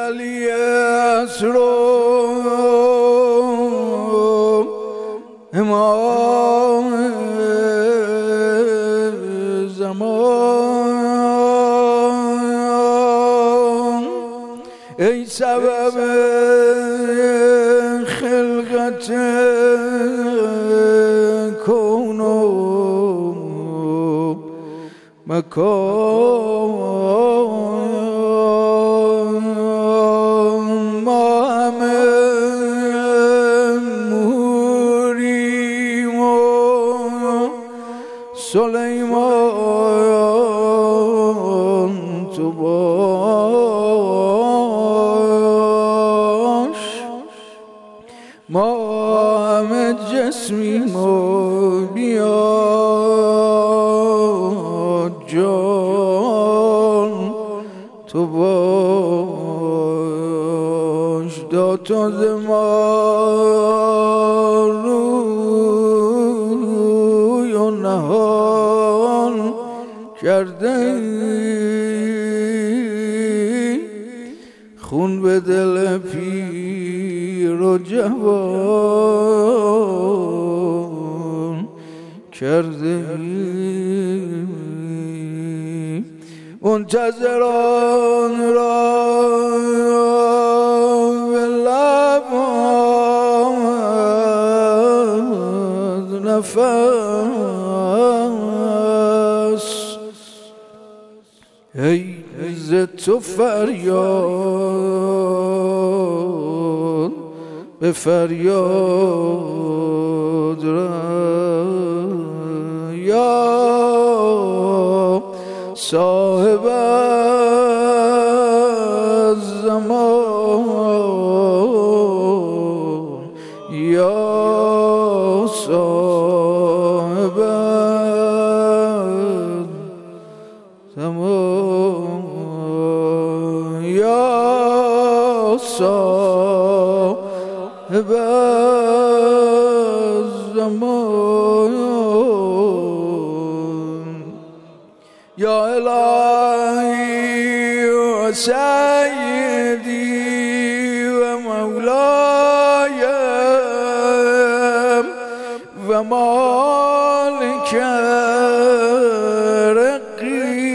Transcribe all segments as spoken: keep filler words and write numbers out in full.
علی اسرو امام زمان ای سبب خلقت کون و مکان ما همه موریم و سلیمان تو باش ما همه جسمیم و بیا جان تو باش داتا زمان روی و نهان کرده ای خون به دل پیر و جوان کرده ای منتظران را به لبات نفس ای ز تو فریاد به فریاد را یا صاحب الزمان یا صاحب الزمان یا صاحب الزمان یا الهی و سیدی و مولایم و مالک رقی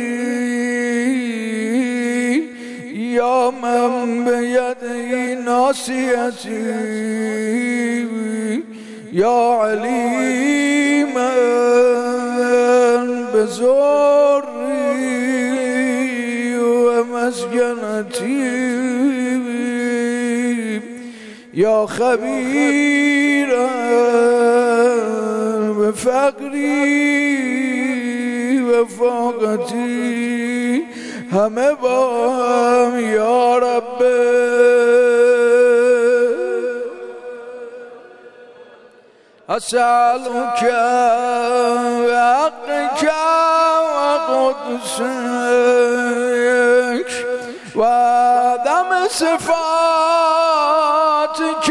یا من بیدی ناصیتی یا علیما بزوری و مسکنتی یا خبیرا به فقری و فاقتی همه با هم یا رب اسألك بحقك وقدسك وعدم صفاتك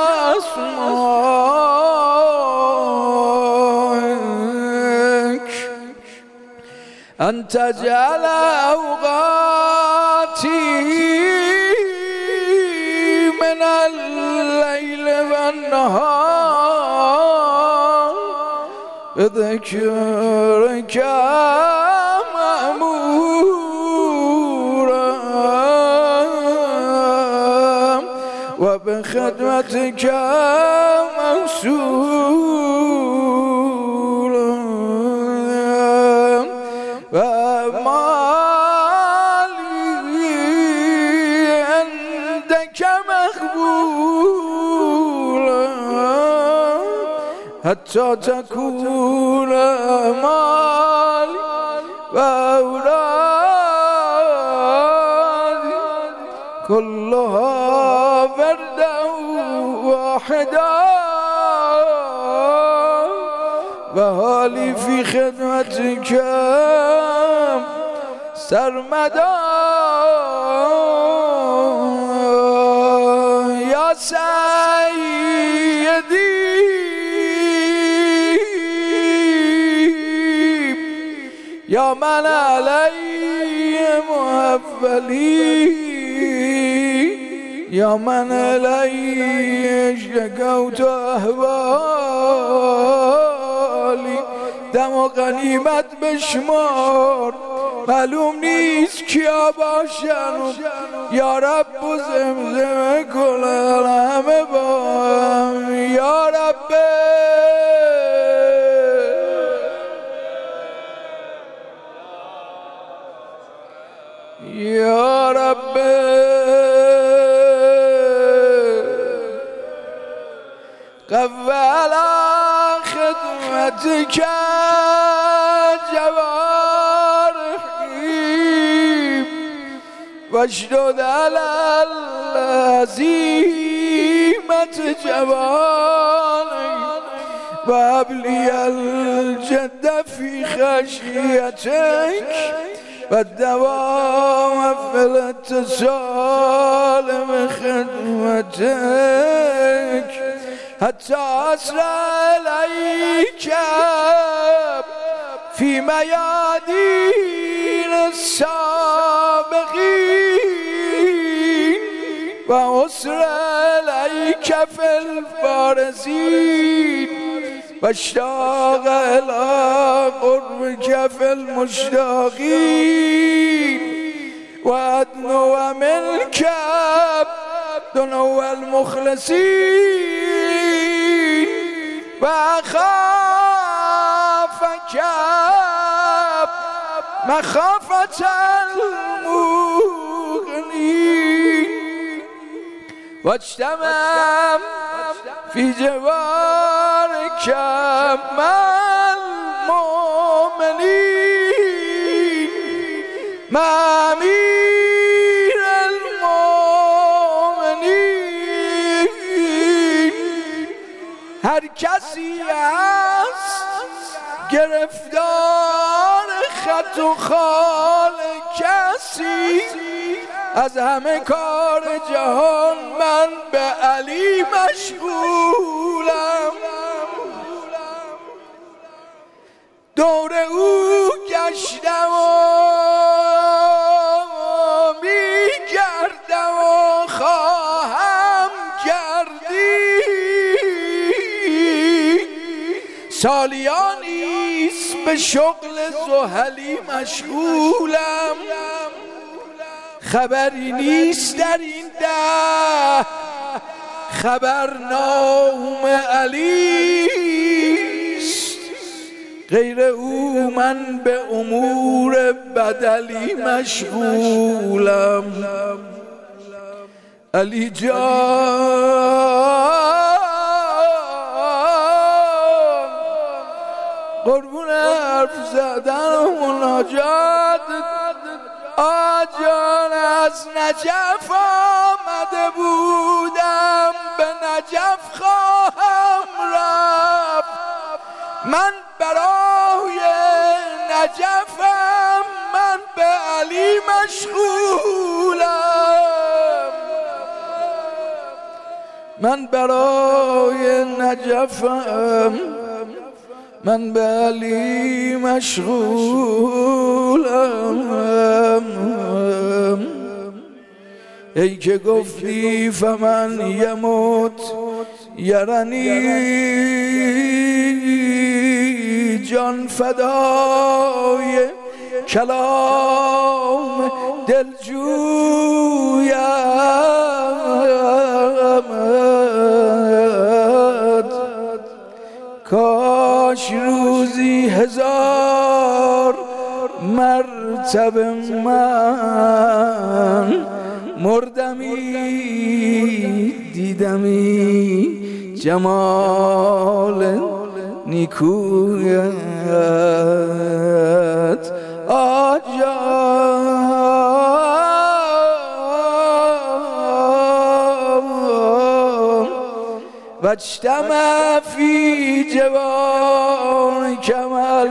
واسمائك أن تجعل أوقاتي من الليل والنهار بذكرك مأمورا وبخدمتك موصولا ومالي عندك مقبولا حتى تكون مالي وأولادي كلها فردا واحدا وحالي في خدمتك سرمدا يا سيدي يا من علي مهفلي یا من الیه شکوت احوالی دم و غنیمت بشمار معلوم نیست کیا باشن یا رب و زمزمه کنن همه با هم یا رب یا رب قبل خدمتك جوارحي واشدد على العزيمة جواني وهب لي الجد في خشيتك والدوام في الاتصال بخدمتك حتى أسرع إليك في ميادين السابقين وأسرع إليك في البارزين واشتاق إلى قربك في المشتاقين وأدنو منك دنو المخلصين وأخافك مخافة المغنين واجتمع في جوارك مع المؤمنين مع أمير المؤمنين هر کسی است گرفتار خط و خال کسی از همه کار جهان من به علی مشغولم دور او گشتم و میگردم و خواهم گردی سالیانیست به شغل زحلی مشغولم خبری نیست در این ده خبرنامه علیست غیر او من به امور بدلی مشغولم علی جان قربون حرف زدن و مناجات آجان از نجف آمده بودم به نجف خواهم رفت من برای نجفم من به علی مشغولم من برای نجفم من به علی مشغولم ای که گفتی فمن یموت یرنی جان فدای کلام دلجویم کاش روزی هزار مرتبه من مردمی دیدمی جمال نیکویت آجان واجتمع في جوارك مع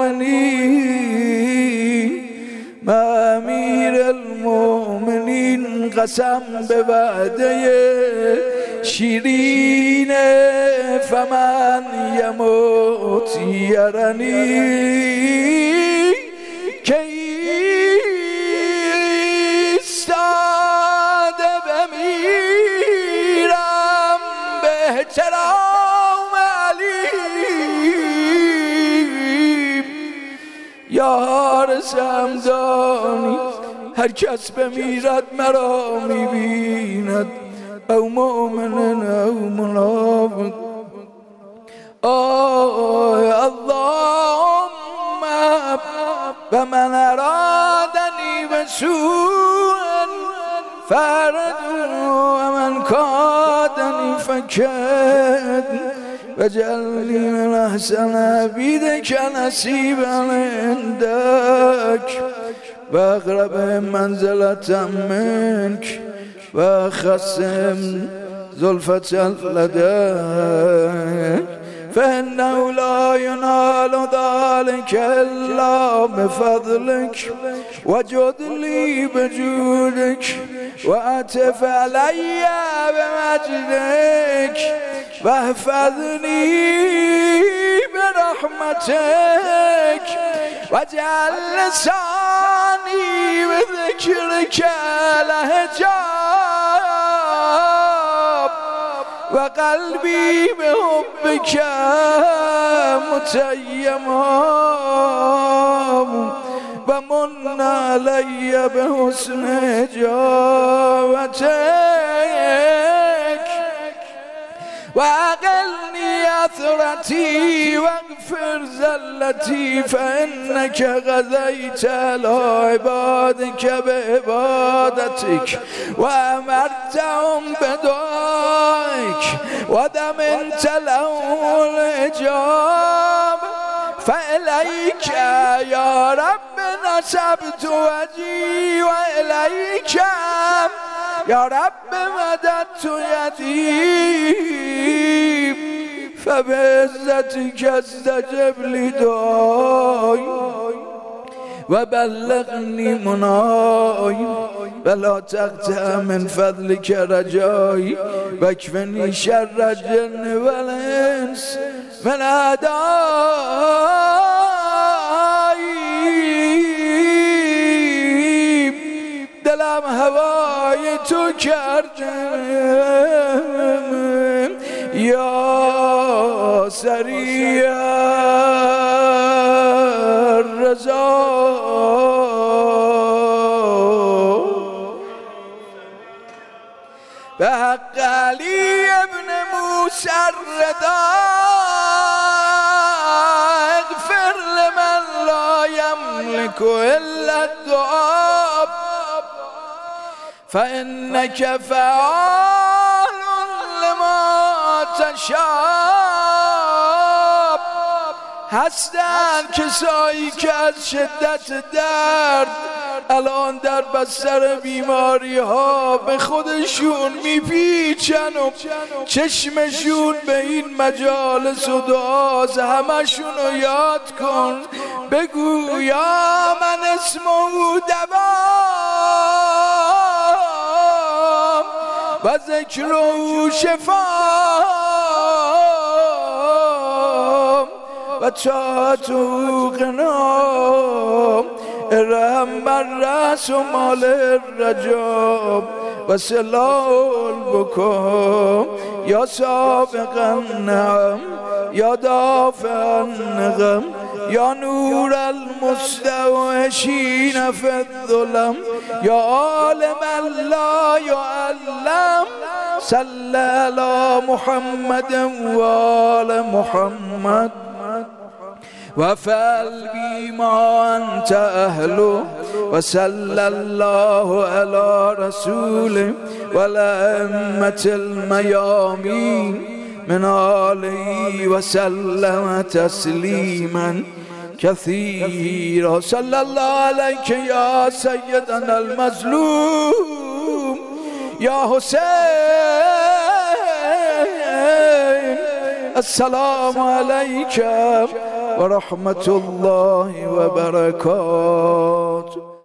المؤمنين مع امیر المؤمنین قسم به وعده شیرین فمن یموت یرنی که ایستاده بمیر هم دانی، هر کس بمیرد مرا میبیند، او مؤمن او منافق. آه اللهم و من ارادنی بسوء فرد و من کادنی فکد وجعلنی من احسن عبیدک نصیبا عندک و اقرب منزلة منک و خصم زلفة لديك فإنه لا ينال ذلك إلا بفضلك وجد لي بجودك وأتف علي بمجدك واحفظني برحمتك واجعل لساني بذكرك لهجاب وقلبي بحبك متيما ومن علي بحسن إجابتك وأقلني أثرتي واغفر زلتي فإنك غذيت على عبادك بعبادتك وأمرتهم بدعائك وضمنت لهم الإجابة فإليك يا رب نسبت وجهي وإليك يا رب مددت يدي فبعزتك استجب لدعائي وبلغني مناي ولا تقطع من فضلك رجائي واكفني شر الجن والانس من اعدائي دلم هوای تو کردم یا سریع الرضا به حق علی ابن موسی الرضا اغفر لمن لا یملک الا الدعاء فإنك فعال لما تشاء. هستند کسایی که از شدت درد الان در بستر بیماری ها به خودشون میپیچن و چشمشون به این مجالس و دعاست. همشون رو یاد کن، بگو یا من اسمه دوام و ذکر و شفا و طاعت و غنا ارحم بر رأس و مال الرجاب و سلاح البکا یا سابق النعم یا دافع النقم یا نور المستوحشین فی الظلم یا عالم لا یعلم صلی علی محمد و آل محمد وفعل بی ما انت اهله وصلى الله على رسوله والأئمة الميامين من آله وسلم تسليما كثيرا. صلى الله عليك يا سيدنا المظلوم يا حسين. السلام عليك ورحمة الله وبركاته.